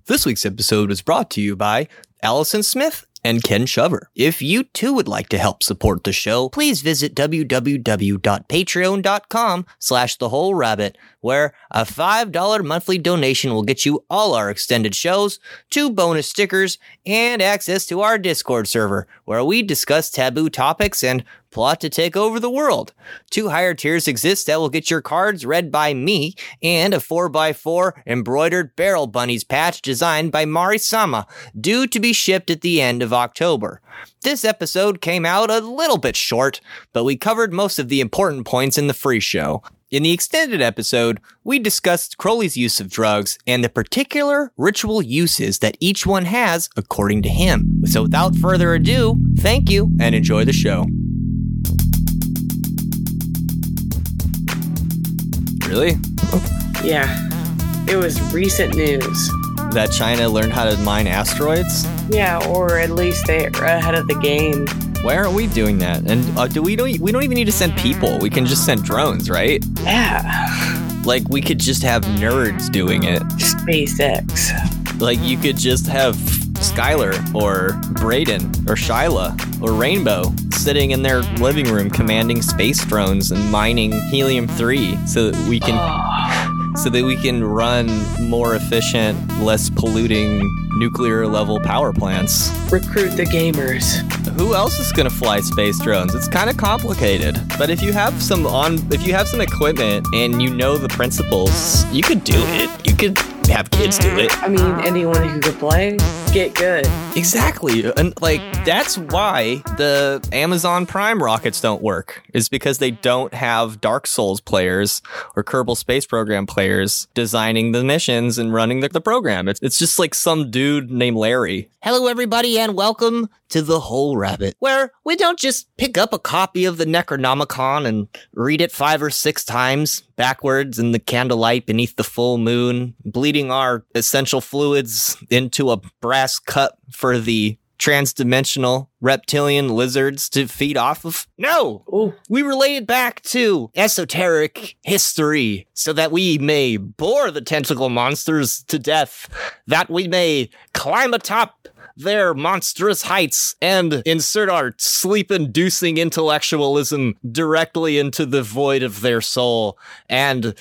This week's episode was brought to you by Allison Smith and Ken Shover. If you too would like to help support the show, please visit www.patreon.com/thewholerabbit, where a $5 monthly donation will get you all our extended shows, 2 bonus stickers, and access to our Discord server, where we discuss taboo topics and plot to take over the world. 2 higher tiers exist that will get your cards read by me, and a 4x4 embroidered Barrel Bunnies patch designed by Mari Sama, due to be shipped at the end of October. This episode came out a little bit short, but we covered most of the important points in the free show. In the extended episode, we discussed Crowley's use of drugs and the particular ritual uses that each one has according to him. So without further ado, thank you and enjoy the show. Really? Yeah, it was recent news. That China learned how to mine asteroids? Yeah, or at least they're ahead of the game. Why aren't we doing that? And we don't even need to send people. We can just send drones, right? Yeah. Like, we could just have nerds doing it. SpaceX. Like, you could just have Skylar or Brayden or Shyla or Rainbow sitting in their living room commanding space drones and mining helium-3 so that we can run more efficient, less polluting nuclear level power plants. Recruit the gamers. Who else is going to fly space drones? It's kind of complicated. But if you have some equipment and you know the principles, you could do it. You could have kids do it. I mean, anyone who could play, get good. Exactly. And that's why the Amazon Prime rockets don't work, is because they don't have Dark Souls players or Kerbal Space Program players designing the missions and running the program. It's just like some dude named Larry. Hello, everybody, and welcome to The Whole Rabbit, where we don't just pick up a copy of the Necronomicon and read it 5 or 6 times backwards in the candlelight beneath the full moon, bleeding our essential fluids into a brass cup for the transdimensional reptilian lizards to feed off of. No! Ooh. We relate it back to esoteric history so that we may bore the tentacle monsters to death, that we may climb atop their monstrous heights and insert our sleep-inducing intellectualism directly into the void of their soul and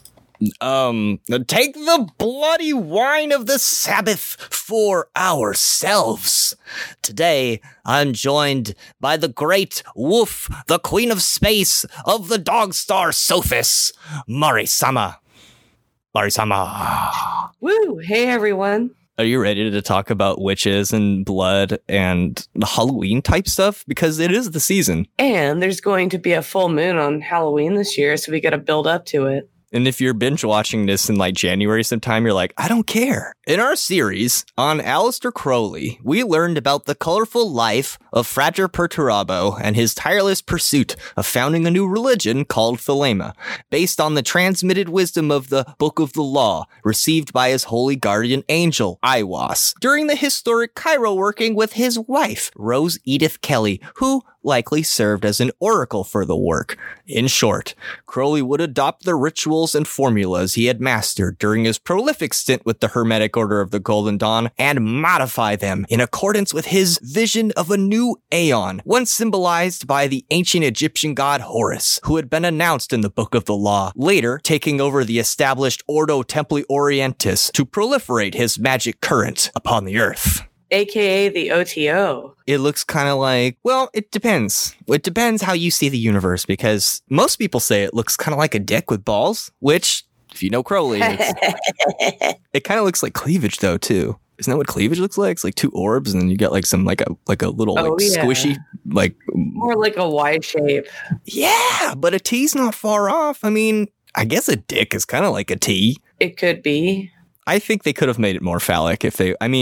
take the bloody wine of the Sabbath for ourselves. Today, I'm joined by the great Wolf, the Queen of Space of the Dog Star Sophis, Mari-sama. Mari-sama. Woo! Hey, everyone. Are you ready to talk about witches and blood and the Halloween type stuff? Because it is the season. And there's going to be a full moon on Halloween this year, so we got to build up to it. And if you're binge watching this in like January sometime, you're like, I don't care. In our series on Aleister Crowley, we learned about the colorful life of Frater Perturabo and his tireless pursuit of founding a new religion called Thelema, based on the transmitted wisdom of the Book of the Law, received by his holy guardian angel, Aiwass, during the historic Cairo working with his wife, Rose Edith Kelly, who likely served as an oracle for the work. In short, Crowley would adopt the rituals and formulas he had mastered during his prolific stint with the Hermetic Order of the Golden Dawn and modify them in accordance with his vision of a new Aeon, once symbolized by the ancient Egyptian god Horus, who had been announced in the Book of the Law, later taking over the established Ordo Templi Orientis to proliferate his magic current upon the earth. AKA the OTO. It looks kind of like, well, it depends. It depends how you see the universe, because most people say it looks kind of like a dick with balls, which, if you know Crowley, it kind of looks like cleavage, though, too. Isn't that what cleavage looks like? It's like 2 orbs, and then you got like some like a little squishy, like more like a Y shape. Yeah, but a T's not far off. I mean, I guess a dick is kind of like a T. It could be. I think they could have made it more phallic if they. I mean,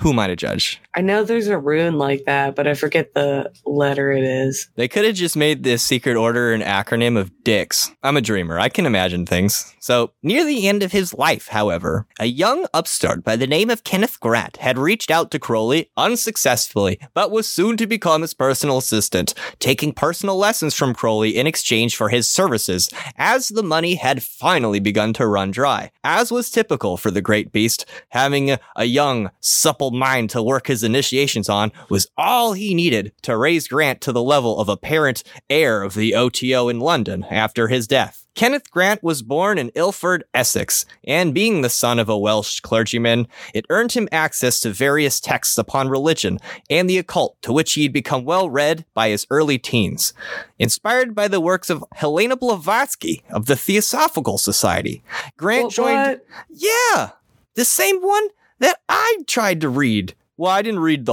who am I to judge? I know there's a rune like that, but I forget the letter it is. They could have just made this secret order an acronym of dicks. I'm a dreamer. I can imagine things. So, near the end of his life, however, a young upstart by the name of Kenneth Grant had reached out to Crowley unsuccessfully, but was soon to become his personal assistant, taking personal lessons from Crowley in exchange for his services, as the money had finally begun to run dry. As was typical for the great beast, having a young, supple mind to work his initiations on was all he needed to raise Grant to the level of apparent heir of the OTO in London after his death. Kenneth Grant was born in Ilford, Essex, and being the son of a Welsh clergyman, it earned him access to various texts upon religion and the occult, to which he had become well read by his early teens. Inspired by the works of Helena Blavatsky of the Theosophical Society, Grant joined... What? Yeah, the same one that I tried to read. Well, I didn't read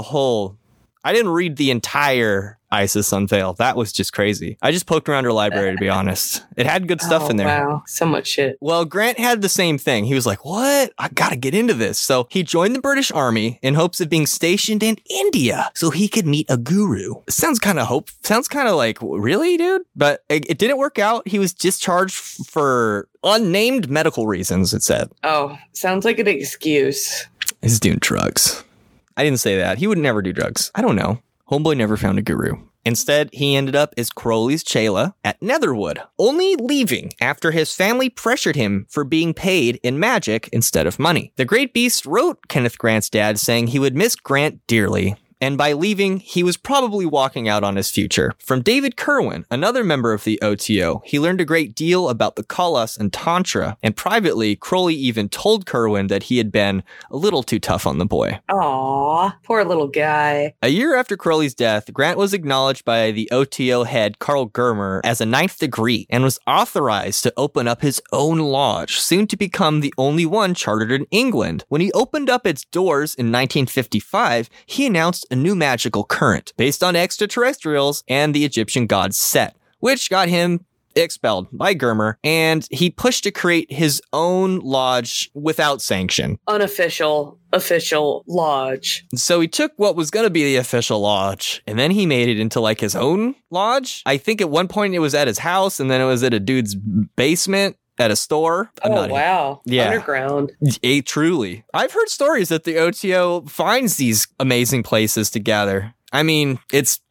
the entire Isis Unveiled. That was just crazy. I just poked around her library, to be honest. It had good stuff in there. Wow, so much shit. Well, Grant had the same thing. He was like, what? I gotta get into this. So he joined the British Army in hopes of being stationed in India so he could meet a guru. Sounds kind of like, really, dude? But it didn't work out. He was discharged for unnamed medical reasons, it said. Oh, sounds like an excuse. He's doing drugs. I didn't say that. He would never do drugs. I don't know. Homeboy never found a guru. Instead, he ended up as Crowley's chela at Netherwood, only leaving after his family pressured him for being paid in magic instead of money. The Great Beast wrote Kenneth Grant's dad saying he would miss Grant dearly, and by leaving, he was probably walking out on his future. From David Kerwin, another member of the OTO, he learned a great deal about the Kalas and Tantra, and privately, Crowley even told Kerwin that he had been a little too tough on the boy. Aw, poor little guy. A year after Crowley's death, Grant was acknowledged by the OTO head Carl Germer as a 9th degree and was authorized to open up his own lodge, soon to become the only one chartered in England. When he opened up its doors in 1955, he announced a new magical current based on extraterrestrials and the Egyptian god Set, which got him expelled by Germer, and he pushed to create his own lodge without sanction. Official lodge. So he took what was going to be the official lodge, and then he made it into like his own lodge. I think at one point it was at his house, and then it was at a dude's basement. At a store. Wow. Yeah. Underground. Truly. I've heard stories that the OTO finds these amazing places to gather. I mean,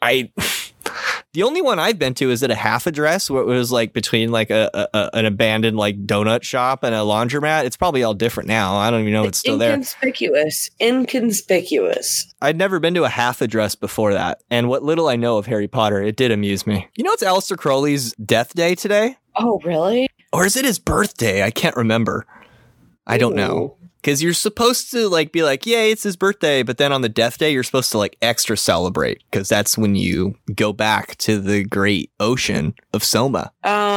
the only one I've been to is at a half address where it was like between like an abandoned like donut shop and a laundromat. It's probably all different now. I don't even know if it's still there. Inconspicuous. I'd never been to a half address before that. And what little I know of Harry Potter, it did amuse me. You know, it's Aleister Crowley's death day today. Oh, really? Or is it his birthday? I can't remember. I don't know. Because you're supposed to like be like, yay, it's his birthday. But then on the death day, you're supposed to like extra celebrate. Because that's when you go back to the great ocean of Soma.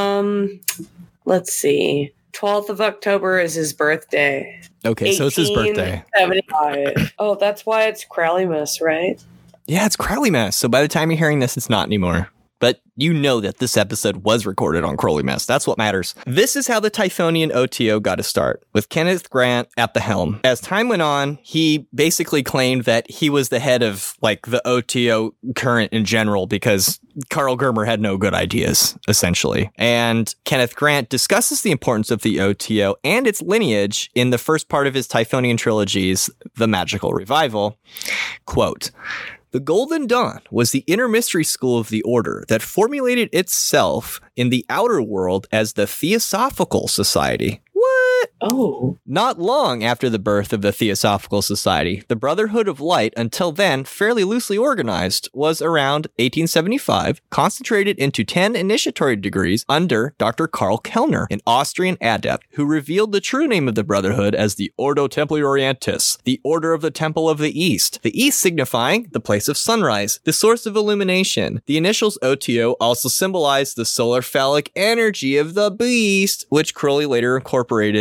Let's see. 12th of October is his birthday. Okay, so it's his birthday. 1875. Oh, that's why it's Crowleymas, right? Yeah, it's Crowleymas. So by the time you're hearing this, it's not anymore. But you know that this episode was recorded on Crowleymas. That's what matters. This is how the Typhonian OTO got a start, with Kenneth Grant at the helm. As time went on, he basically claimed that he was the head of like the OTO current in general because Carl Germer had no good ideas, essentially. And Kenneth Grant discusses the importance of the OTO and its lineage in the first part of his Typhonian trilogies, The Magical Revival. Quote, "The Golden Dawn was the inner mystery school of the order that formulated itself in the outer world as the Theosophical Society." What? Oh. Not long after the birth of the Theosophical Society, the Brotherhood of Light, until then fairly loosely organized, was around 1875, concentrated into 10 initiatory degrees under Dr. Karl Kellner, an Austrian adept, who revealed the true name of the Brotherhood as the Ordo Templi Orientis, the Order of the Temple of the East, the East signifying the place of sunrise, the source of illumination. The initials OTO also symbolize the solar phallic energy of the beast, which Crowley later incorporated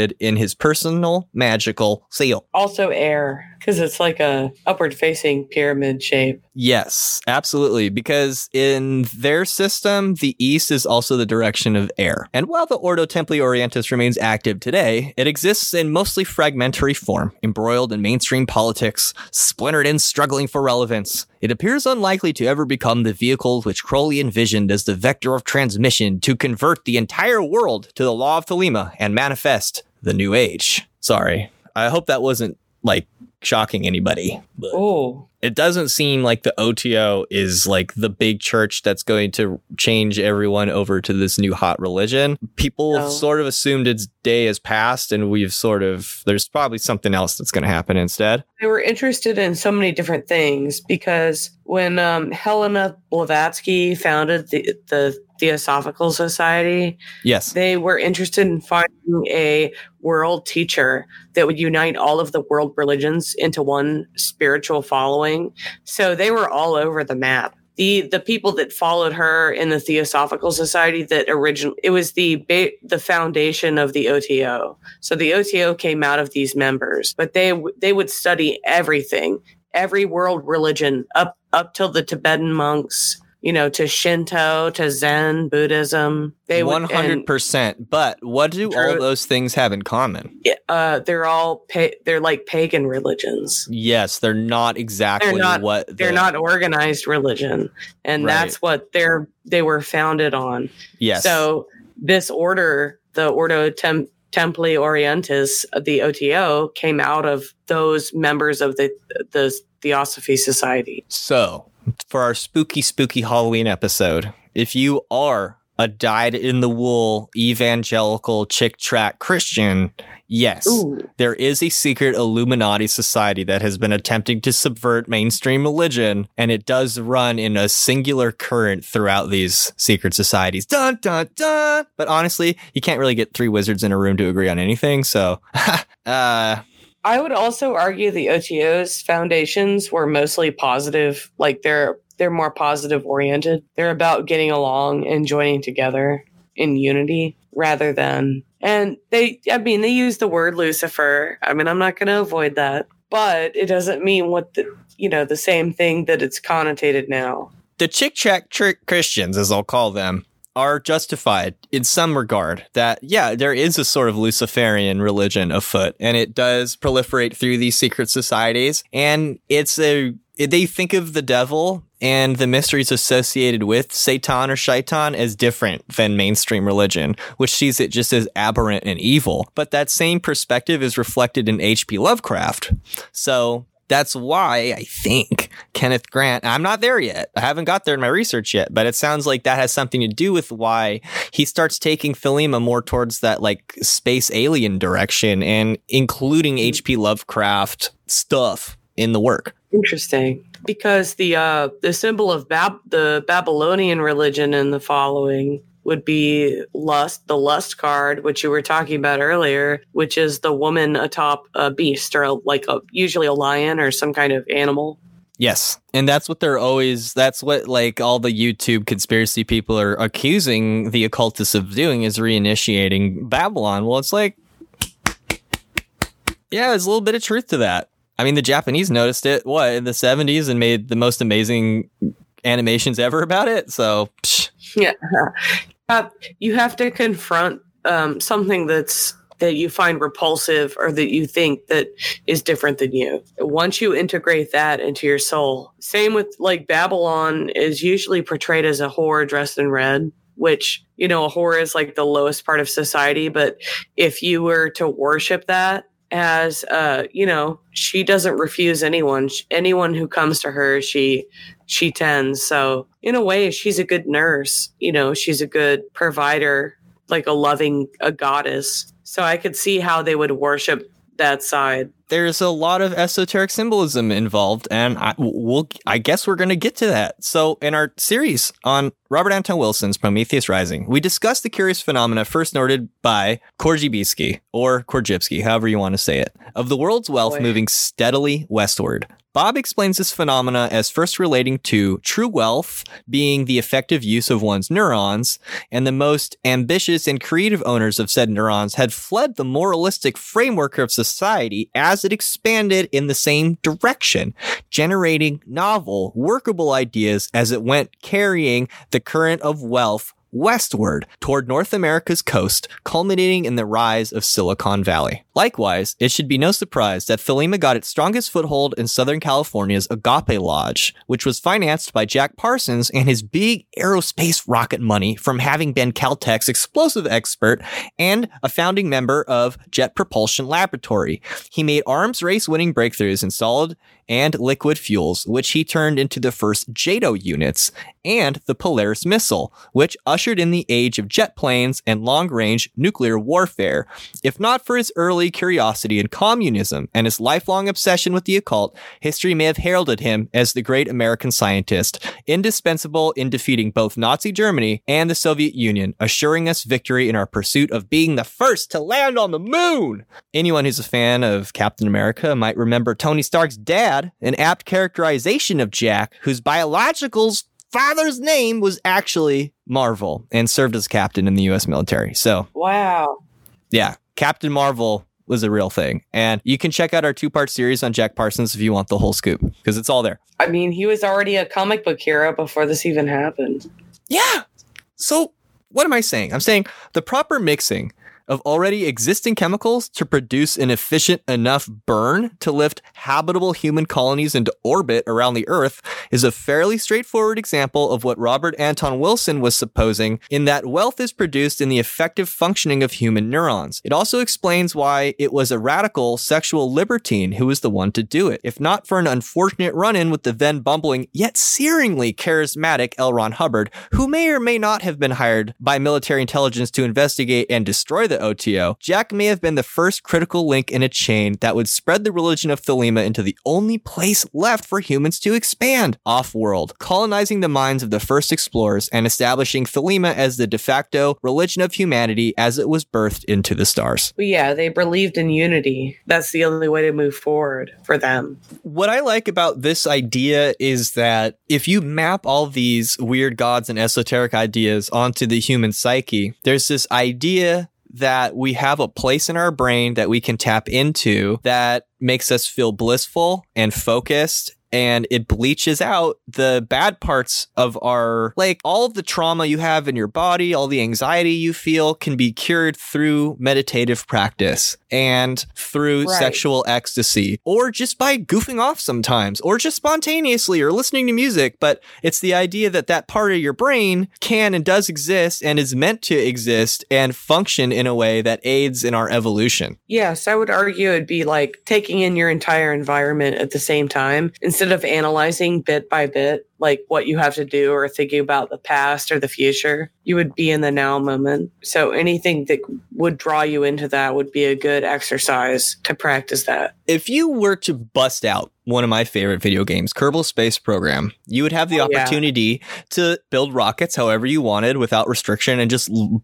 included in his personal magical seal. Also air, because it's like a upward facing pyramid shape. Yes, absolutely. Because in their system, the east is also the direction of air. And while the Ordo Templi Orientis remains active today, it exists in mostly fragmentary form, embroiled in mainstream politics, splintered and struggling for relevance. It appears unlikely to ever become the vehicle which Crowley envisioned as the vector of transmission to convert the entire world to the law of Thelema and manifest the new age. Sorry. I hope that wasn't, shocking anybody. Oh. It doesn't seem like the OTO is the big church that's going to change everyone over to this new hot religion. People have sort of assumed its day has passed, and there's probably something else that's going to happen instead. They were interested in so many different things because when Helena Blavatsky founded the Theosophical Society, yes, they were interested in finding a world teacher that would unite all of the world religions into one spiritual following. So they were all over the map. The people that followed her in the Theosophical Society it was the foundation of the OTO. So the OTO came out of these members, but they would study everything, every world religion up till the Tibetan monks, to Shinto, to Zen, Buddhism. They 100%. But what do all those things have in common? They're all they're like pagan religions. Yes, they're not exactly they're not organized religion, and that's what they were founded on. Yes. So this order, the Ordo Templi Orientis, the OTO, came out of those members of the Theosophy Society. So, for our spooky Halloween episode, if you are a dyed-in-the-wool evangelical chick tract Christian, yes, there is a secret Illuminati society that has been attempting to subvert mainstream religion, and it does run in a singular current throughout these secret societies. Dun, dun, dun! But honestly, you can't really get 3 wizards in a room to agree on anything, so... I would also argue the OTO's foundations were mostly positive. They're more positive oriented. They're about getting along and joining together in unity rather than, and they use the word Lucifer. I'm not going to avoid that, but it doesn't mean the same thing that it's connotated now. The chick tract Christians, as I'll call them, are justified in some regard that, there is a sort of Luciferian religion afoot, and it does proliferate through these secret societies. And they think of the devil and the mysteries associated with Satan or Shaitan as different than mainstream religion, which sees it just as aberrant and evil. But that same perspective is reflected in H.P. Lovecraft. So that's why I think Kenneth Grant, I'm not there yet. I haven't got there in my research yet, but it sounds like that has something to do with why he starts taking Thelema more towards that space alien direction and including H.P. Lovecraft stuff in the work. Interesting. Because the symbol of the Babylonian religion in the following would be lust, the lust card, which you were talking about earlier, which is the woman atop a beast or usually a lion or some kind of animal. Yes. And that's what all the YouTube conspiracy people are accusing the occultists of doing, is reinitiating Babylon. Well, it's there's a little bit of truth to that. I mean, the Japanese noticed it, in the 70s and made the most amazing animations ever about it. So, yeah. You have to confront something that you find repulsive or that you think that is different than you. Once you integrate that into your soul, same with Babylon is usually portrayed as a whore dressed in red, which, a whore is the lowest part of society. But if you were to worship that as, she doesn't refuse anyone who comes to her, she tends. So in a way, she's a good nurse. She's a good provider, a goddess. So I could see how they would worship that side. there's a lot of esoteric symbolism involved, and I guess we're going to get to that. So in our series on Robert Anton Wilson's Prometheus Rising, we discussed the curious phenomena first noted by Korzybski, or Korzybski, however you want to say it, of the world's wealth moving steadily westward. Bob explains this phenomena as first relating to true wealth being the effective use of one's neurons, and the most ambitious and creative owners of said neurons had fled the moralistic framework of society as it expanded in the same direction, generating novel, workable ideas as it went, carrying the current of wealth westward toward North America's coast, culminating in the rise of Silicon Valley. Likewise, it should be no surprise that Thelema got its strongest foothold in Southern California's Agape Lodge, which was financed by Jack Parsons and his big aerospace rocket money from having been Caltech's explosive expert and a founding member of Jet Propulsion Laboratory. He made arms race winning breakthroughs in solid and liquid fuels, which he turned into the first JATO units, and the Polaris missile, which ushered in the age of jet planes and long-range nuclear warfare. If not for his early curiosity in communism and his lifelong obsession with the occult, history may have heralded him as the great American scientist, indispensable in defeating both Nazi Germany and the Soviet Union, assuring us victory in our pursuit of being the first to land on the moon. Anyone who's a fan of Captain America might remember Tony Stark's dad, an apt characterization of Jack, whose biological father's name was actually Marvel and served as captain in the U.S. military. So, wow. Yeah, Captain Marvel was a real thing. And you can check out our 2-part series on Jack Parsons if you want the whole scoop, because it's all there. I mean, he was already a comic book hero before this even happened. Yeah. So what am I saying? I'm saying the proper mixing of already existing chemicals to produce an efficient enough burn to lift habitable human colonies into orbit around the Earth is a fairly straightforward example of what Robert Anton Wilson was supposing, in that wealth is produced in the effective functioning of human neurons. It also explains why it was a radical sexual libertine who was the one to do it, if not for an unfortunate run-in with the then bumbling yet searingly charismatic L. Ron Hubbard, who may or may not have been hired by military intelligence to investigate and destroy the OTO. Jack may have been the first critical link in a chain that would spread the religion of Thelema into the only place left for humans to expand, off-world, colonizing the minds of the first explorers and establishing Thelema as the de facto religion of humanity as it was birthed into the stars. But yeah, they believed in unity. That's the only way to move forward for them. What I like about this idea is that if you map all these weird gods and esoteric ideas onto the human psyche, there's this idea that we have a place in our brain that we can tap into that makes us feel blissful and focused, and it bleaches out the bad parts of our, like, all of the trauma you have in your body, all the anxiety you feel can be cured through meditative practice and through sexual ecstasy, or just by goofing off sometimes, or just spontaneously, or listening to music. But it's the idea that that part of your brain can and does exist and is meant to exist and function in a way that aids in our evolution. Yes, I would argue it'd be like taking in your entire environment at the same time, instead of analyzing bit by bit, like what you have to do or thinking about the past or the future. You would be in the now moment. So anything that would draw you into that would be a good exercise to practice that. If you were to bust out one of my favorite video games, Kerbal Space Program, you would have the opportunity to build rockets however you wanted without restriction and just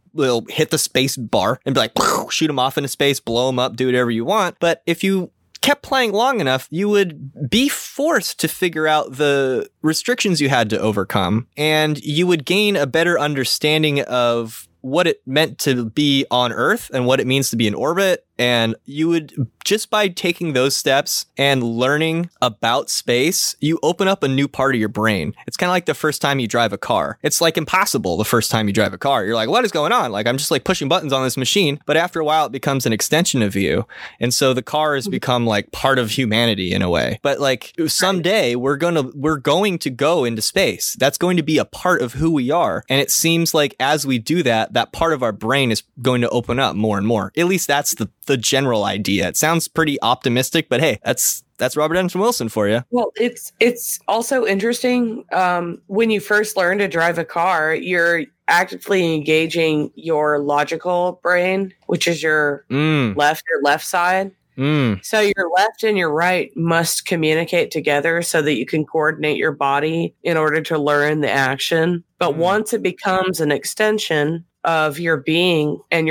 hit the space bar and be like, shoot them off into space, blow them up, do whatever you want. But if you kept playing long enough, you would be forced to figure out the restrictions you had to overcome, and you would gain a better understanding of what it meant to be on Earth and what it means to be in orbit. And you would, just by taking those steps and learning about space, you open up a new part of your brain. It's kind of like the first time you drive a car. It's like impossible the first time you drive a car. You're like, what is going on? Like, I'm just like pushing buttons on this machine. But after a while, it becomes an extension of you. And so the car has become like part of humanity in a way. But like someday we're going to go into space. That's going to be a part of who we are. And it seems like as we do that, that part of our brain is going to open up more and more. At least that's the general idea. It sounds pretty optimistic, but hey, that's Robert Anton Wilson for you. Well, it's also interesting. When you first learn to drive a car, you're actively engaging your logical brain, which is your left side. So your left and your right must communicate together so that you can coordinate your body in order to learn the action. But once it becomes an extension of your being and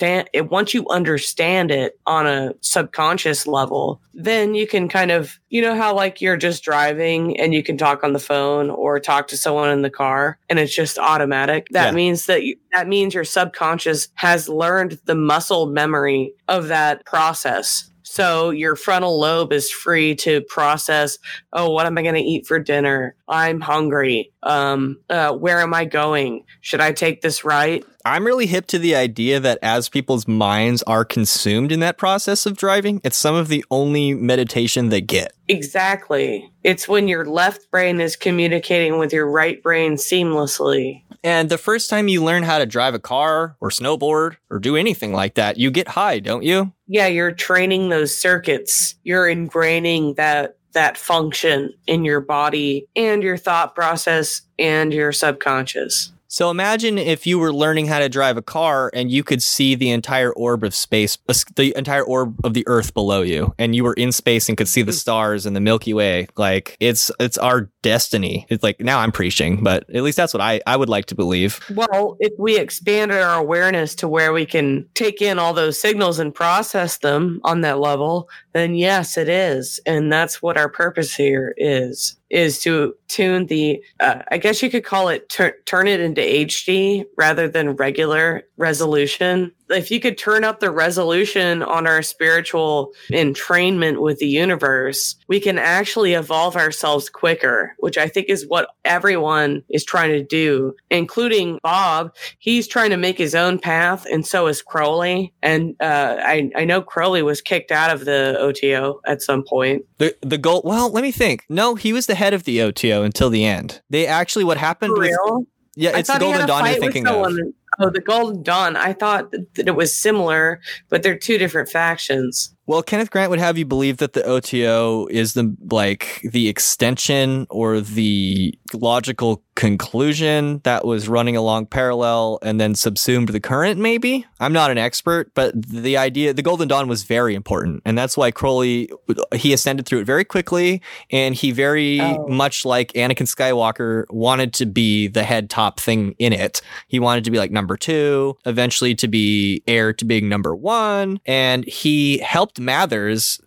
once you understand it on a subconscious level, then you can kind of, you know how like you're just driving and you can talk on the phone or talk to someone in the car and it's just automatic. That means that means your subconscious has learned the muscle memory of that process. So your frontal lobe is free to process, oh, what am I going to eat for dinner? I'm hungry. Where am I going? Should I take this right? I'm really hip to the idea that as people's minds are consumed in that process of driving, it's some of the only meditation they get. Exactly. It's when your left brain is communicating with your right brain seamlessly. And the first time you learn how to drive a car or snowboard or do anything like that, you get high, don't you? Yeah, you're training those circuits. You're ingraining that function in your body and your thought process and your subconscious. So imagine if you were learning how to drive a car and you could see the entire orb of space, the entire orb of the Earth below you, and you were in space and could see the stars and the Milky Way. Like, it's our destiny. It's like, now I'm preaching, but at least that's what I would like to believe. Well, if we expanded our awareness to where we can take in all those signals and process them on that level, then yes, it is. And that's what our purpose here is to tune the, I guess you could call it, turn it into HD rather than regular resolution. If you could turn up the resolution on our spiritual entrainment with the universe, we can actually evolve ourselves quicker, which I think is what everyone is trying to do, including Bob. He's trying to make his own path, and so is Crowley. And I know Crowley was kicked out of the OTO at some point. The goal, well, let me think. No, he was the head of the OTO until the end. They actually, what happened For was... real? Yeah, it's the Golden Dawn you're thinking of. Oh, the Golden Dawn. I thought that it was similar, but they're two different factions. Well, Kenneth Grant would have you believe that the OTO is the extension or the logical conclusion that was running along parallel and then subsumed the current, maybe? I'm not an expert, but the idea, the Golden Dawn was very important. And that's why Crowley, he ascended through it very quickly. And he very much like Anakin Skywalker wanted to be the head top thing in it. He wanted to be like number 2, eventually to be heir to being number 1. And he helped Mathers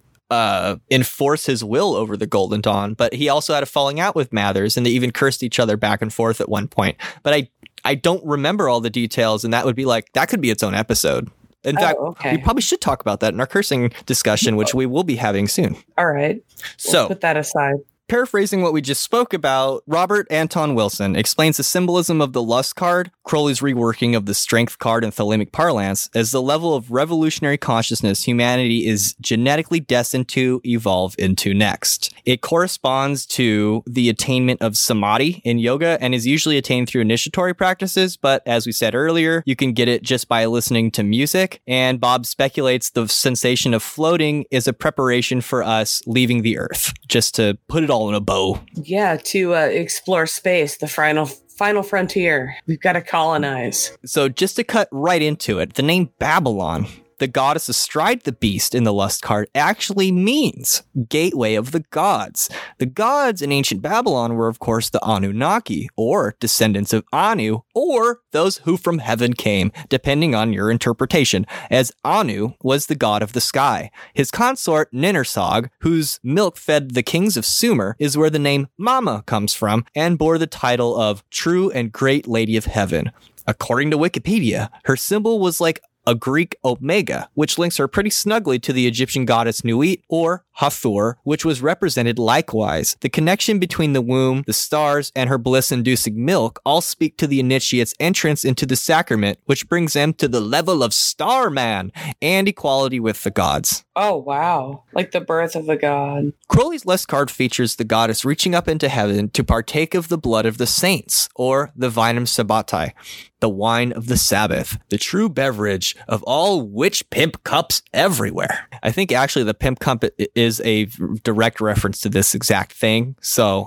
enforce his will over the Golden Dawn, but he also had a falling out with Mathers, and they even cursed each other back and forth at one point. But I don't remember all the details, and that could be its own episode. In fact, we probably should talk about that in our cursing discussion, which we will be having soon. All right. So put that aside. Paraphrasing what we just spoke about, Robert Anton Wilson explains the symbolism of the lust card, Crowley's reworking of the strength card in thelemic parlance, as the level of revolutionary consciousness humanity is genetically destined to evolve into next. It corresponds to the attainment of samadhi in yoga and is usually attained through initiatory practices, but as we said earlier, you can get it just by listening to music, and Bob speculates the sensation of floating is a preparation for us leaving the earth, just to put it all in a bow. Yeah, to explore space, the final frontier. We've got to colonize. So just to cut right into it, the name Babylon, the goddess astride the beast in the lust card, actually means gateway of the gods. The gods in ancient Babylon were, of course, the Anunnaki, or descendants of Anu, or those who from heaven came, depending on your interpretation, as Anu was the god of the sky. His consort, Ninursag, whose milk fed the kings of Sumer, is where the name Mama comes from, and bore the title of True and Great Lady of Heaven. According to Wikipedia, her symbol was like a Greek omega, which links her pretty snugly to the Egyptian goddess Nuit, or Hathor, which was represented likewise. The connection between the womb, the stars, and her bliss-inducing milk all speak to the initiate's entrance into the sacrament, which brings them to the level of Starman and equality with the gods. Oh, wow. Like the birth of a god. Crowley's lust card features the goddess reaching up into heaven to partake of the blood of the saints, or the vinum sabbati, the wine of the Sabbath, the true beverage of all witch pimp cups everywhere. I think actually the pimp cup is a direct reference to this exact thing. So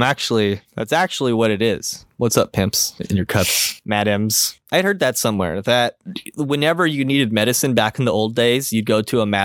that's actually what it is. What's up, pimps in your cups, madams? I'd heard that somewhere, that whenever you needed medicine back in the old days, you'd go to a madam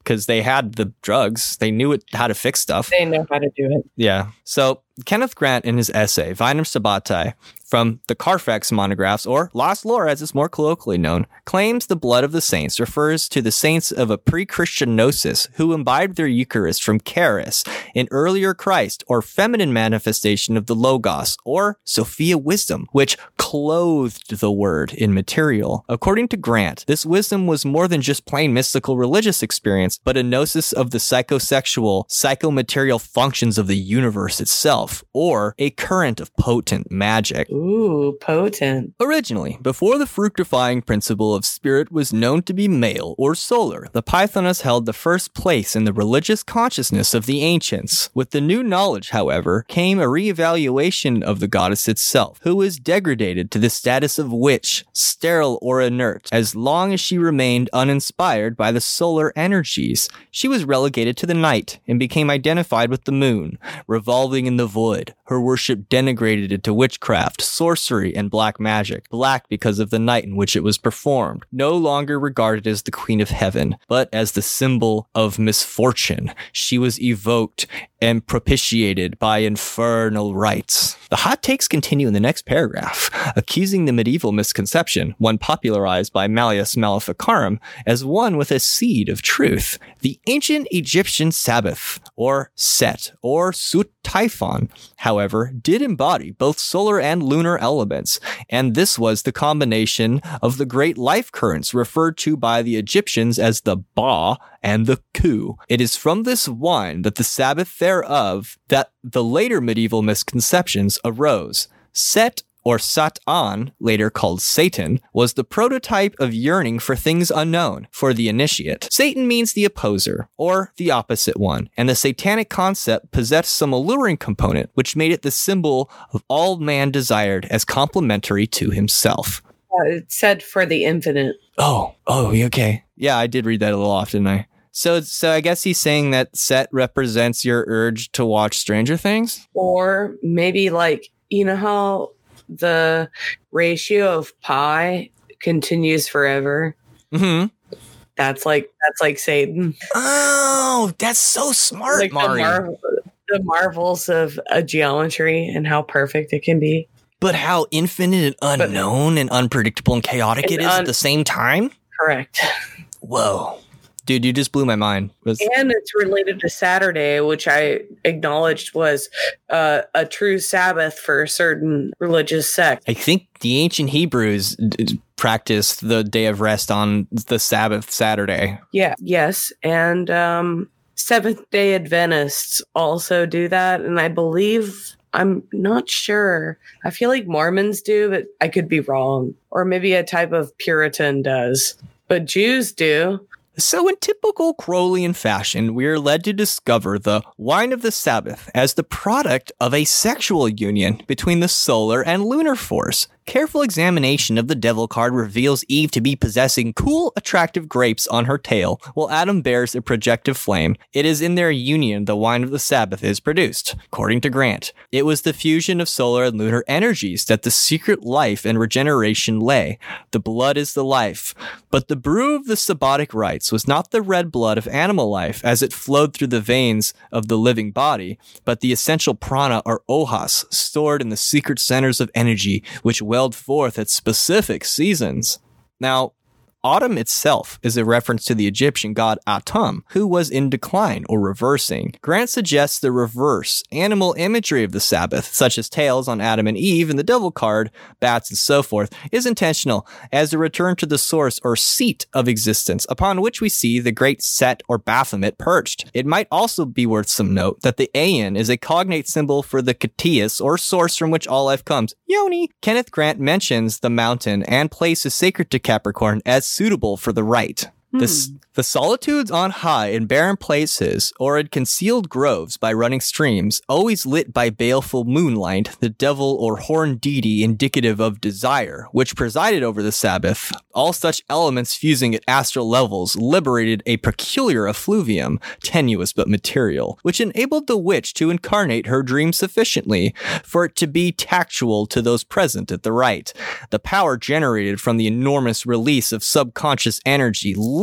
because they had the drugs. They knew how to fix stuff. They know how to do it. Yeah. So Kenneth Grant, in his essay, Vinum Sabbati, from the Carfax monographs, or Lost Lore as it's more colloquially known, claims the blood of the saints refers to the saints of a pre-Christian gnosis who imbibed their Eucharist from Charis, an earlier Christ, or feminine manifestation of the Logos, or Sophia wisdom, which clothed the word in material. According to Grant, this wisdom was more than just plain mystical religious experience, but a gnosis of the psychosexual, psychomaterial functions of the universe itself, or a current of potent magic. Ooh, potent. Originally, before the fructifying principle of spirit was known to be male or solar, the Pythoness held the first place in the religious consciousness of the ancients. With the new knowledge, however, came a re-evaluation of the goddess itself, who was degraded to the status of witch, sterile or inert. As long as she remained uninspired by the solar energies, she was relegated to the night and became identified with the moon, revolving in the void. Her worship denigrated into witchcraft, sorcery, and black magic. Black because of the night in which it was performed. No longer regarded as the queen of heaven, but as the symbol of misfortune. She was evoked and propitiated by infernal rites. The hot takes continue in the next paragraph, accusing the medieval misconception, one popularized by Malleus Maleficarum, as one with a seed of truth. The ancient Egyptian Sabbath, or Set, or Sut Typhon, however, did embody both solar and lunar elements, and this was the combination of the great life currents referred to by the Egyptians as the Ba and the Ku. It is from this wine that the Sabbath thereof that the later medieval misconceptions arose. Set, or Satan, later called Satan, was the prototype of yearning for things unknown for the initiate. Satan means the opposer, or the opposite one, and the satanic concept possessed some alluring component, which made it the symbol of all man desired as complementary to himself. It said for the infinite. Oh, okay. Yeah, I did read that a little off, didn't I? So I guess he's saying that Set represents your urge to watch Stranger Things? Or maybe like, you know how the ratio of pi continues forever? Mm-hmm. That's like Satan. Oh, that's so smart, like Mari. The marvels of geometry and how perfect it can be. But how infinite and unknown and unpredictable and chaotic it is at the same time? Correct. Whoa. Dude, you just blew my mind. And it's related to Saturday, which I acknowledged was a true Sabbath for a certain religious sect. I think the ancient Hebrews practiced the day of rest on the Sabbath Saturday. Yeah, yes. And Seventh-day Adventists also do that. And I believe, I'm not sure. I feel like Mormons do, but I could be wrong. Or maybe a type of Puritan does. But Jews do. So in typical Crowleyan fashion, we are led to discover the wine of the Sabbath as the product of a sexual union between the solar and lunar force. Careful examination of the devil card reveals Eve to be possessing cool, attractive grapes on her tail, while Adam bears a projective flame. It is in their union the wine of the Sabbath is produced. According to Grant, it was the fusion of solar and lunar energies that the secret life and regeneration lay. The blood is the life. But the brew of the Sabbatic rites was not the red blood of animal life as it flowed through the veins of the living body, but the essential prana or ohas stored in the secret centers of energy, which welled forth at specific seasons. Now, autumn itself is a reference to the Egyptian god Atum, who was in decline or reversing. Grant suggests the reverse, animal imagery of the Sabbath, such as tails on Adam and Eve and the devil card, bats and so forth, is intentional as a return to the source or seat of existence upon which we see the great Set or Baphomet perched. It might also be worth some note that the Aeon is a cognate symbol for the Katias or source from which all life comes, Yoni. Kenneth Grant mentions the mountain and places sacred to Capricorn as suitable for the rite. The solitudes on high and barren places, or in concealed groves by running streams, always lit by baleful moonlight, the devil or horned deity indicative of desire, which presided over the Sabbath, all such elements fusing at astral levels, liberated a peculiar effluvium, tenuous but material, which enabled the witch to incarnate her dream sufficiently for it to be tactual to those present at the rite. The power generated from the enormous release of subconscious energy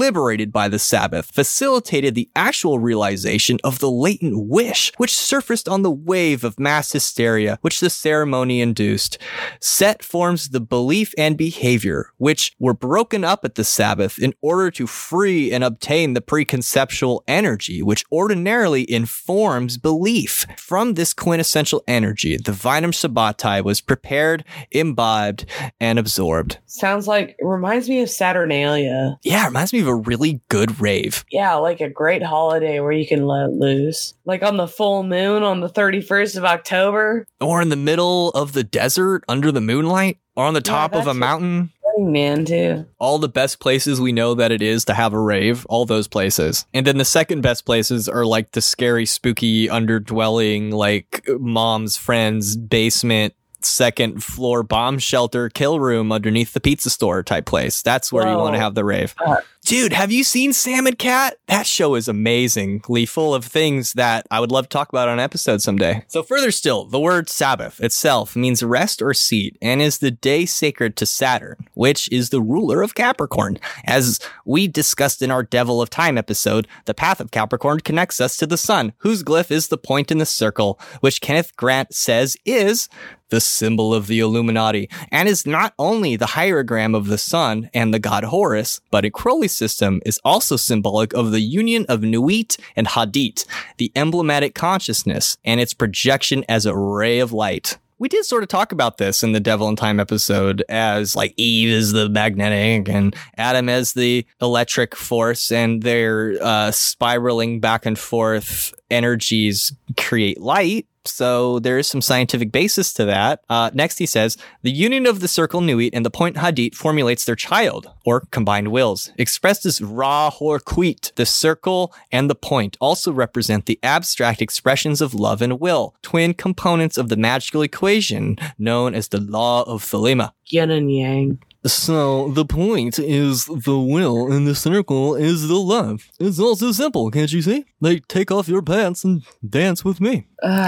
liberated by the Sabbath, facilitated the actual realization of the latent wish, which surfaced on the wave of mass hysteria, which the ceremony induced. Set forms the belief and behavior, which were broken up at the Sabbath in order to free and obtain the preconceptual energy, which ordinarily informs belief. From this quintessential energy, the Vinum Sabbatai was prepared, imbibed, and absorbed. Sounds like, it reminds me of Saturnalia. Yeah, it reminds me of a really good rave. Yeah, like a great holiday where you can let loose. Like on the full moon on the 31st of October. Or in the middle of the desert under the moonlight. Or on the top of a mountain. Man, too. All the best places we know that it is to have a rave, all those places. And then the second best places are like the scary, spooky, underdwelling, like mom's friend's basement, second floor bomb shelter kill room underneath the pizza store type place. That's where you want to have the rave. Dude, have you seen Sam and Cat? That show is amazingly full of things that I would love to talk about on an episode someday. So further still, the word Sabbath itself means rest or seat and is the day sacred to Saturn, which is the ruler of Capricorn. As we discussed in our Devil of Time episode, the path of Capricorn connects us to the sun, whose glyph is the point in the circle, which Kenneth Grant says is the symbol of the Illuminati, and is not only the hierogram of the sun and the god Horus, but in Crowley's system is also symbolic of the union of Nuit and Hadit, the emblematic consciousness, and its projection as a ray of light. We did sort of talk about this in the Devil in Time episode as like Eve is the magnetic and Adam as the electric force, and their spiraling back and forth energies create light. So there is some scientific basis to that. Next, he says, the union of the circle Nuit and the point Hadit formulates their child, or combined wills. Expressed as Ra Hor Kuit, the circle and the point also represent the abstract expressions of love and will, twin components of the magical equation known as the law of Thelema. Yin and yang. So the point is the will and the circle is the love. It's all so simple, can't you see? Like, take off your pants and dance with me.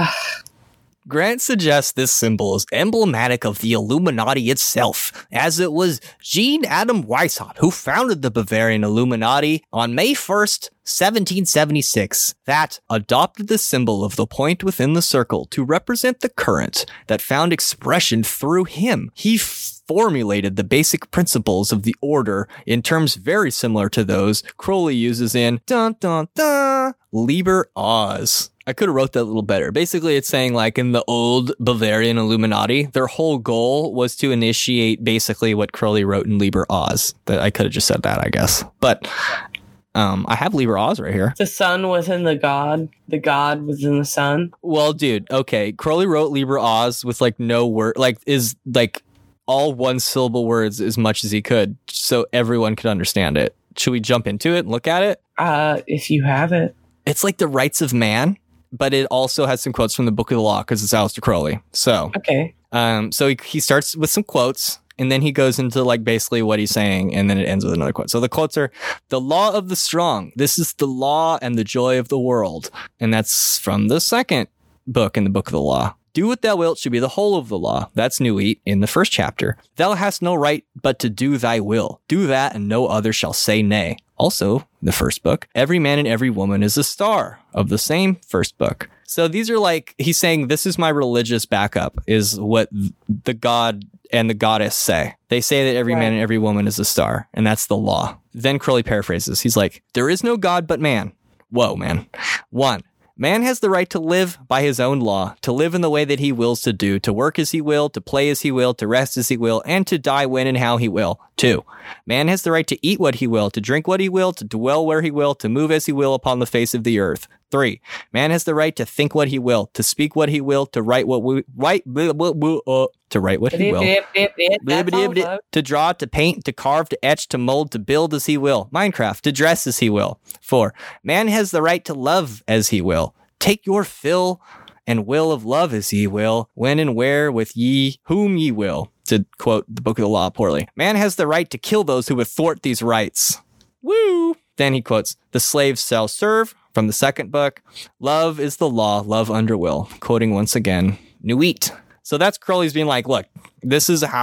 Grant suggests this symbol is emblematic of the Illuminati itself, as it was Jean Adam Weishaupt who founded the Bavarian Illuminati on May 1st, 1776, that adopted the symbol of the point within the circle to represent the current that found expression through him. He formulated the basic principles of the order in terms very similar to those Crowley uses in dun dun dun Liber Oz. I could have wrote that a little better. Basically, it's saying like in the old Bavarian Illuminati, their whole goal was to initiate basically what Crowley wrote in Liber Oz. That I could have just said that, I guess. But I have Liber Oz right here. The sun within the god within the sun. Well, dude, okay. Crowley wrote Liber Oz with like no word, like is like all one syllable words as much as he could, so everyone could understand it. Should we jump into it and look at it? If you have it. It's like the rights of man, but it also has some quotes from the Book of the Law because it's Aleister Crowley. So, okay. So he starts with some quotes and then he goes into like basically what he's saying. And then it ends with another quote. So the quotes are the law of the strong. This is the law and the joy of the world. And that's from the second book in the Book of the Law. Do what thou wilt should be the whole of the law. That's Nuit in the first chapter. Thou hast no right but to do thy will. Do that and no other shall say nay. Also, the first book, every man and every woman is a star of the same first book. So these are like, he's saying, this is my religious backup, is what the god and the goddess say. They say that every man and every woman is a star, and that's the law. Then Crowley paraphrases. He's like, there is no God but man. Whoa, man. 1. Man has the right to live by his own law, to live in the way that he wills to do, to work as he will, to play as he will, to rest as he will, and to die when and how he will. 2. Man has the right to eat what he will, to drink what he will, to dwell where he will, to move as he will upon the face of the earth. 3. Man has the right to think what he will, to speak what he will, to write what he will, to draw, to paint, to carve, to etch, to mold, to build as he will. Minecraft, to dress as he will. 4. Man has the right to love as he will. Take your fill and will of love as ye will, when and where with ye whom ye will. To quote the Book of the Law poorly. Man has the right to kill those who would thwart these rights. Woo! Then he quotes, the slaves shall serve, from the second book. Love is the law, love under will. Quoting once again, Nuit. So that's Crowley's being like, look, this is how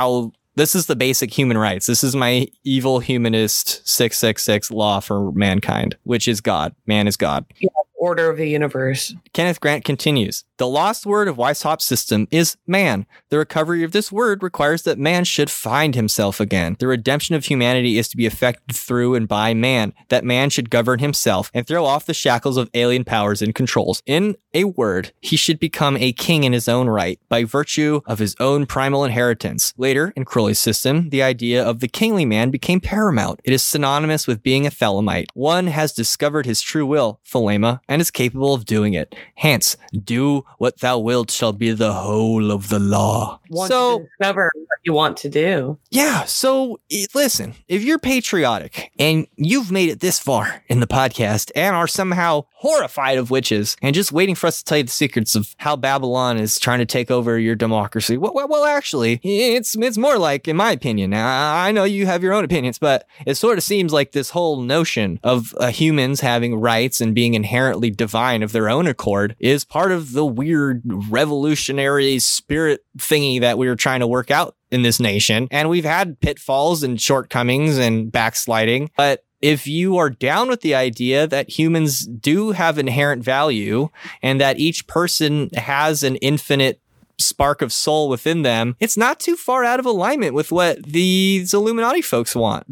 This is the basic human rights. This is my evil humanist 666 law for mankind, which is God. Man is God. Yeah, order of the universe. Kenneth Grant continues, the lost word of Weishaupt's system is man. The recovery of this word requires that man should find himself again. The redemption of humanity is to be effected through and by man, that man should govern himself and throw off the shackles of alien powers and controls. In a word, he should become a king in his own right, by virtue of his own primal inheritance. Later, in Crowley's system, the idea of the kingly man became paramount. It is synonymous with being a Thelemite. One has discovered his true will, Thelema, and is capable of doing it. Hence, do what thou wilt shall be the whole of the law. To discover what you want to do. Yeah, so listen, if you're patriotic and you've made it this far in the podcast and are somehow horrified of witches and just waiting for us to tell you the secrets of how Babylon is trying to take over your democracy, well, actually, it's more like, in my opinion, now I know you have your own opinions, but it sort of seems like this whole notion of humans having rights and being inherently divine of their own accord is part of the weird revolutionary spirit thingy that we were trying to work out in this nation. And we've had pitfalls and shortcomings and backsliding, but if you are down with the idea that humans do have inherent value and that each person has an infinite spark of soul within them, it's not too far out of alignment with what these Illuminati folks want.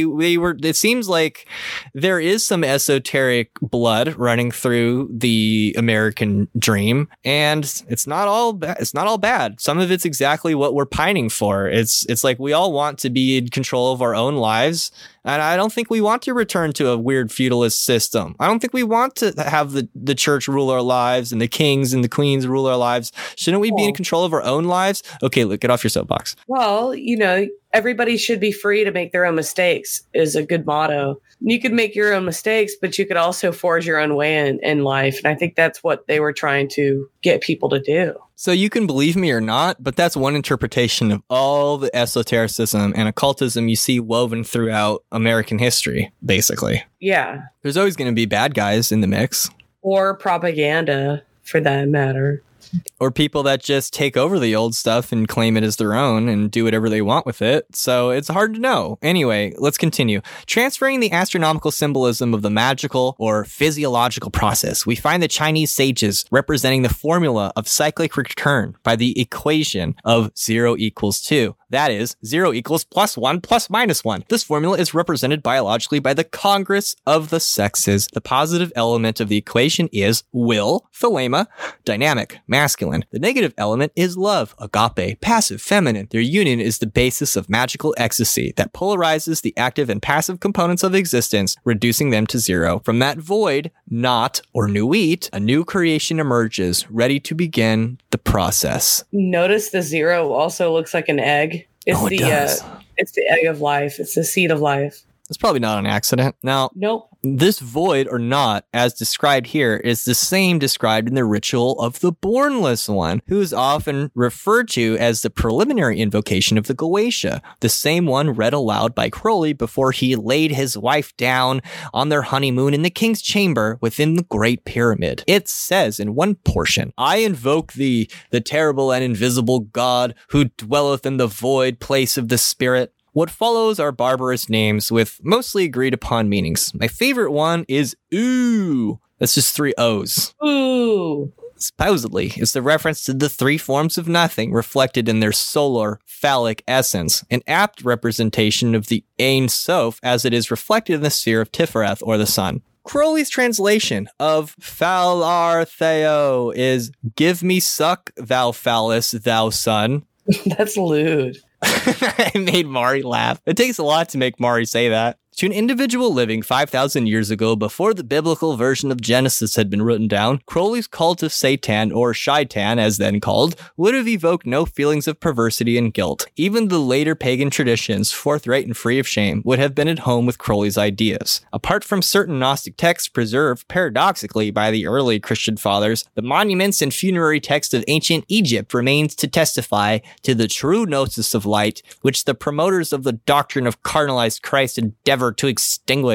It seems like there is some esoteric blood running through the American dream, and it's not all bad. Some of it's exactly what we're pining for. It's like we all want to be in control of our own lives. And I don't think we want to return to a weird feudalist system. I don't think we want to have the church rule our lives and the kings and the queens rule our lives. Shouldn't we be in control of our own lives? Okay, look, get off your soapbox. Well, everybody should be free to make their own mistakes is a good motto. You could make your own mistakes, but you could also forge your own way in life. And I think that's what they were trying to get people to do. So you can believe me or not, but that's one interpretation of all the esotericism and occultism you see woven throughout American history, basically. Yeah. There's always going to be bad guys in the mix. Or propaganda, for that matter. Or people that just take over the old stuff and claim it as their own and do whatever they want with it. So it's hard to know. Anyway, let's continue. Transferring the astronomical symbolism of the magical or physiological process, we find the Chinese sages representing the formula of cyclic return by the equation of 0 equals 2. That is, 0 equals +1 plus -1. This formula is represented biologically by the congress of the sexes. The positive element of the equation is will, thelema, dynamic, masculine. The negative element is love, agape, passive, feminine. Their union is the basis of magical ecstasy that polarizes the active and passive components of existence, reducing them to 0. From that void, not or nuit, a new creation emerges, ready to begin the process. Notice the 0 also looks like an egg. It's it does. It's the egg of life. It's the seed of life. It's probably not an accident. Now, nope. This void or not, as described here, is the same described in the ritual of the Bornless One, who is often referred to as the preliminary invocation of the Goetia, the same one read aloud by Crowley before he laid his wife down on their honeymoon in the king's chamber within the Great Pyramid. It says in one portion, I invoke thee, the terrible and invisible God, who dwelleth in the void place of the spirit. What follows are barbarous names with mostly agreed upon meanings. My favorite one is ooh. That's just 3 O's. Ooh. Supposedly, it's the reference to the 3 forms of nothing reflected in their solar, phallic essence, an apt representation of the Ein Sof as it is reflected in the sphere of Tifereth or the sun. Crowley's translation of Phalar Theo is, give me suck, thou phallus, thou son. That's lewd. I made Mari laugh. It takes a lot to make Mari say that. To an individual living 5,000 years ago, before the biblical version of Genesis had been written down, Crowley's cult of Satan, or Shaitan as then called, would have evoked no feelings of perversity and guilt. Even the later pagan traditions, forthright and free of shame, would have been at home with Crowley's ideas. Apart from certain Gnostic texts preserved, paradoxically, by the early Christian fathers, the monuments and funerary text of ancient Egypt remains to testify to the true gnosis of light, which the promoters of the doctrine of cardinalized Christ endeavor to extinguish.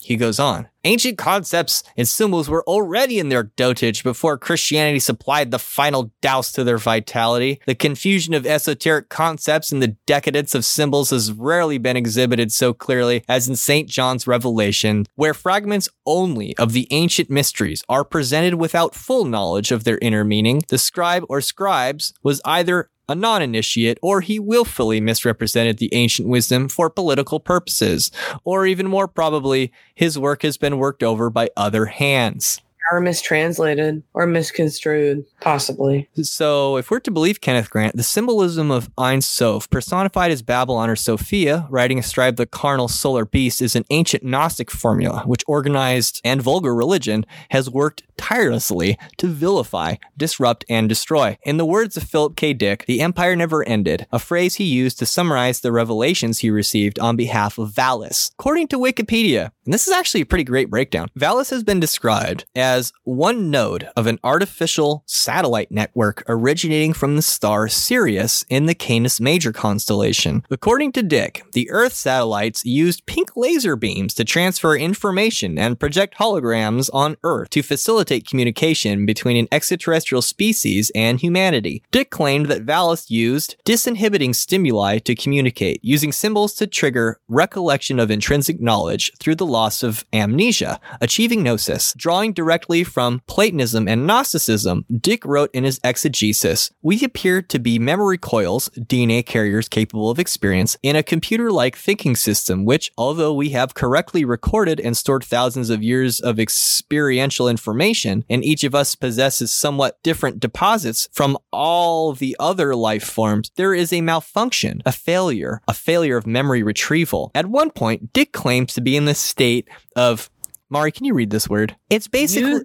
He goes on. Ancient concepts and symbols were already in their dotage before Christianity supplied the final douse to their vitality. The confusion of esoteric concepts and the decadence of symbols has rarely been exhibited so clearly as in St. John's Revelation, where fragments only of the ancient mysteries are presented without full knowledge of their inner meaning. The scribe or scribes was either a non-initiate, or he willfully misrepresented the ancient wisdom for political purposes, or even more probably, his work has been worked over by other hands. Or mistranslated or misconstrued, possibly. So, if we're to believe Kenneth Grant, the symbolism of Ein Sof, personified as Babylon or Sophia, riding astride the carnal solar beast, is an ancient Gnostic formula, which organized and vulgar religion has worked tirelessly to vilify, disrupt, and destroy. In the words of Philip K. Dick, the empire never ended, a phrase he used to summarize the revelations he received on behalf of Valis. According to Wikipedia, and this is actually a pretty great breakdown, Valis has been described as one node of an artificial satellite network originating from the star Sirius in the Canis Major constellation. According to Dick, the Earth satellites used pink laser beams to transfer information and project holograms on Earth to facilitate communication between an extraterrestrial species and humanity. Dick claimed that Valis used disinhibiting stimuli to communicate, using symbols to trigger recollection of intrinsic knowledge through the loss of amnesia, achieving gnosis. Drawing directly from Platonism and Gnosticism, Dick wrote in his exegesis, "We appear to be memory coils, DNA carriers capable of experience, in a computer-like thinking system which, although we have correctly recorded and stored thousands of years of experiential information, and each of us possesses somewhat different deposits from all the other life forms, there is a malfunction, a failure of memory retrieval." At one point, Dick claims to be in the state of, Mari, can you read this word? It's basically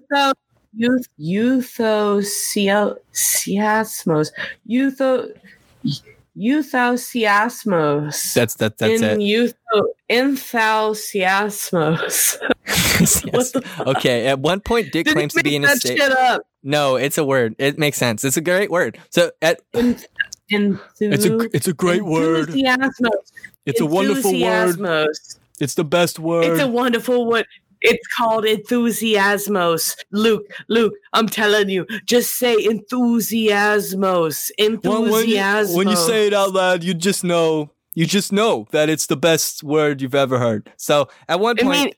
Euthosiasmos. Euthosiasmos. That's it. Enthusiasmos. Yes. Okay. At one point, Dick claims to be in a state. Shut up. No, it's a word. It makes sense. It's a great word. So it's a great word. It's a wonderful word. It's the best word. It's a wonderful word. It's called enthusiasmos. Luke, I'm telling you, just say enthusiasmos. Enthusiasmos. When you say it out loud, you just know that it's the best word you've ever heard. So at one point,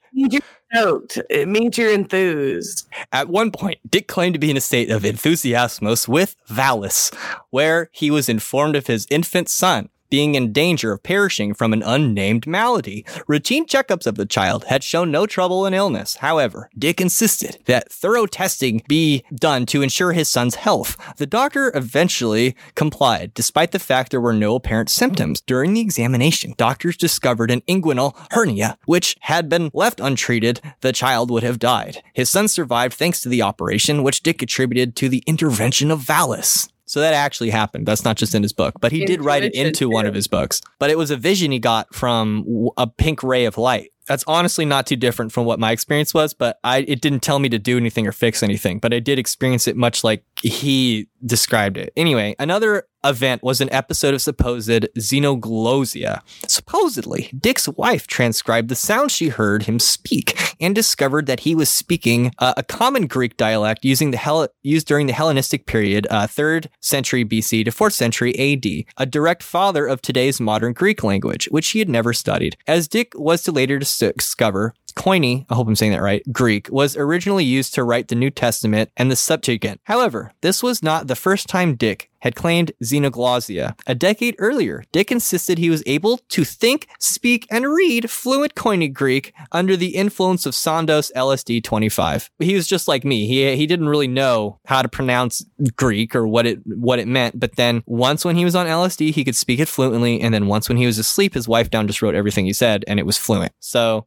it means you're enthused. At one point, Dick claimed to be in a state of enthusiasmos with Valis, where he was informed of his infant son being in danger of perishing from an unnamed malady. Routine checkups of the child had shown no trouble and illness. However, Dick insisted that thorough testing be done to ensure his son's health. The doctor eventually complied, despite the fact there were no apparent symptoms. During the examination, doctors discovered an inguinal hernia, which had been left untreated, the child would have died. His son survived thanks to the operation, which Dick attributed to the intervention of Valis. So that actually happened. That's not just in his book, but he did write it into one of his books. But it was a vision he got from a pink ray of light. That's honestly not too different from what my experience was, but it didn't tell me to do anything or fix anything, but I did experience it much like he described it. Anyway, another event was an episode of supposed xenoglossia. Supposedly, Dick's wife transcribed the sound she heard him speak and discovered that he was speaking a common Greek dialect used during the Hellenistic period, 3rd century BC to 4th century AD, a direct father of today's modern Greek language, which he had never studied. As Dick was to later discover, Koine, I hope I'm saying that right, Greek, was originally used to write the New Testament and the Septuagint. However, this was not the first time Dick had claimed xenoglossia. A decade earlier, Dick insisted he was able to think, speak, and read fluent Koine Greek under the influence of Sandoz LSD 25. He was just like me. He didn't really know how to pronounce Greek or what it meant, but then once when he was on LSD, he could speak it fluently, and then once when he was asleep, his wife down just wrote everything he said, and it was fluent. So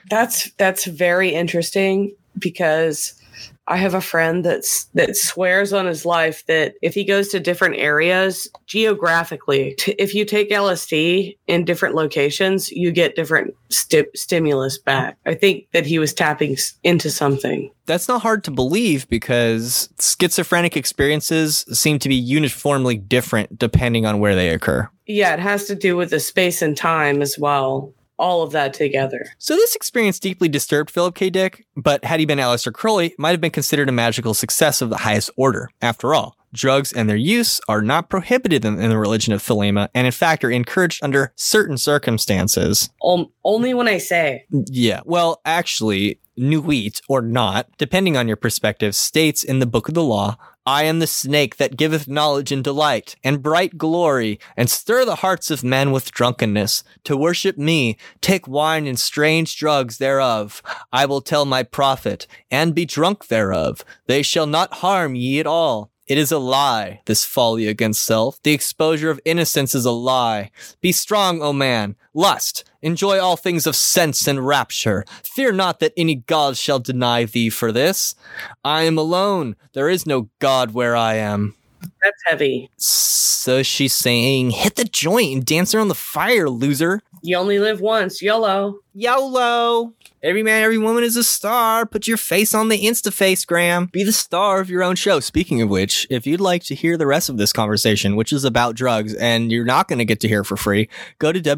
that's very interesting, because I have a friend that swears on his life that if he goes to different areas geographically, if you take LSD in different locations, you get different stimulus back. I think that he was tapping into something. That's not hard to believe, because schizophrenic experiences seem to be uniformly different depending on where they occur. Yeah, it has to do with the space and time as well. all of that together. So this experience deeply disturbed Philip K. Dick, but had he been Aleister Crowley, it might have been considered a magical success of the highest order. After all, drugs and their use are not prohibited in the religion of Thelema, and in fact are encouraged under certain circumstances. Only when I say. Yeah, well, actually, Nuit, or not, depending on your perspective, states in the Book of the Law, I am the snake that giveth knowledge and delight, and bright glory, and stir the hearts of men with drunkenness. To worship me, take wine and strange drugs thereof. I will tell my prophet, and be drunk thereof. They shall not harm ye at all. It is a lie, this folly against self. The exposure of innocence is a lie. Be strong, O man. Lust. Enjoy all things of sense and rapture. Fear not that any god shall deny thee for this. I am alone. There is no god where I am. That's heavy. So she's saying, hit the joint and dance around the fire, loser. You only live once. YOLO. YOLO. Every man, every woman is a star. Put your face on the Instafacegram. Be the star of your own show. Speaking of which, if you'd like to hear the rest of this conversation, which is about drugs, and you're not going to get to hear it for free, go to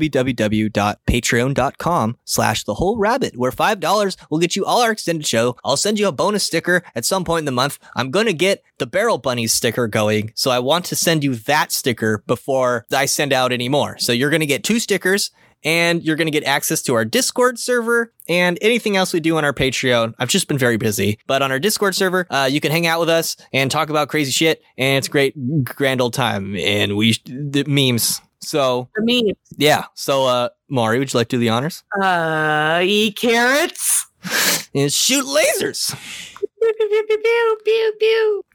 www.patreon.com/thewholerabbit, where $5 will get you all our extended show. I'll send you a bonus sticker at some point in the month. I'm going to get the Barrel Bunnies sticker going, so I want to send you that sticker before I send out any more. So you're going to get 2 stickers, and you're going to get access to our Discord server and anything else we do on our Patreon. I've just been very busy, but on our Discord server, you can hang out with us and talk about crazy shit, and it's a great, grand old time. And the memes. So, The memes. Yeah. So, Mari, would you like to do the honors? Eat carrots. And shoot lasers. Pew, pew, pew, pew, pew, pew.